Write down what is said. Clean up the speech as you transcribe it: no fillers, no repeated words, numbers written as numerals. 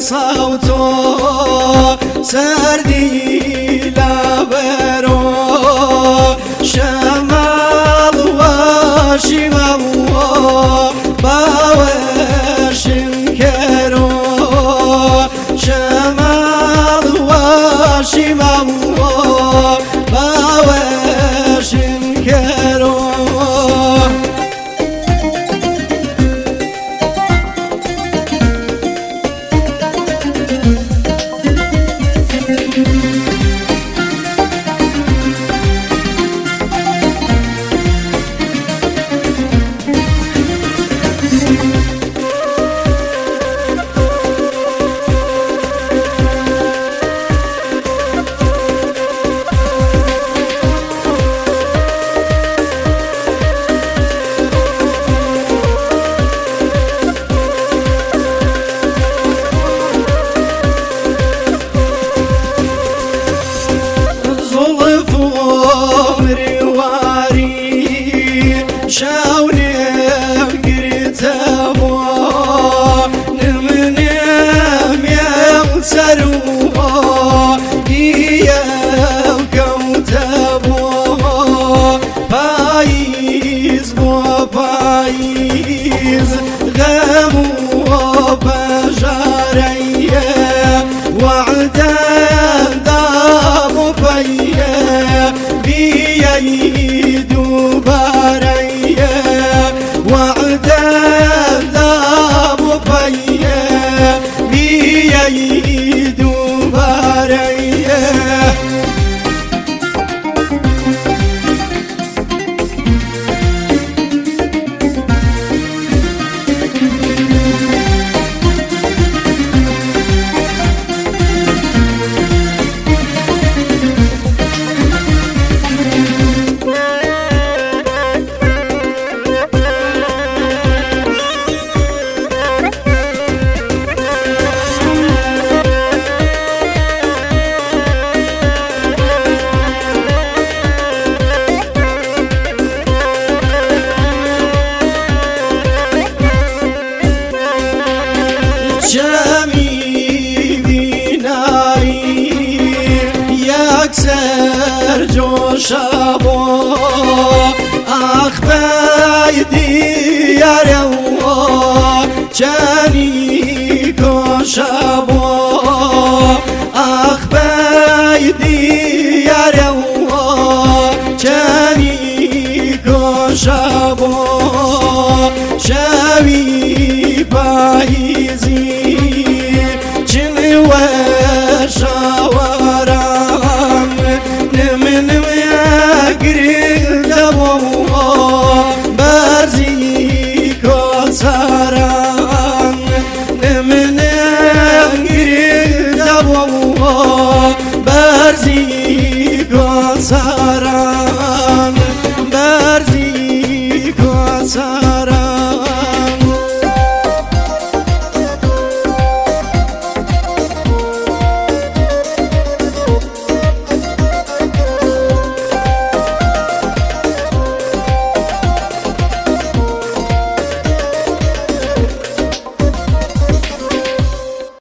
صوتو سردي لبرو شمال وشمال باوشن كرو شمال وشمال باوشن كرو شاونم گرتمو نمنم یلسرو دیو کوتبو پاییز بو پاییز غمو بجاریه وعدن دابو بیه بیایی دوباره وعدن دابو بيه بيه دوباره جمی بینایی یک سر جوشبو اخبای دیار جنی کشبو اخبای دیار جنی کشبو شوی پاییزی وشاورام نمن ويقري دمو برزي كسران نمن ويقري دمو برزي كسران برزي كسران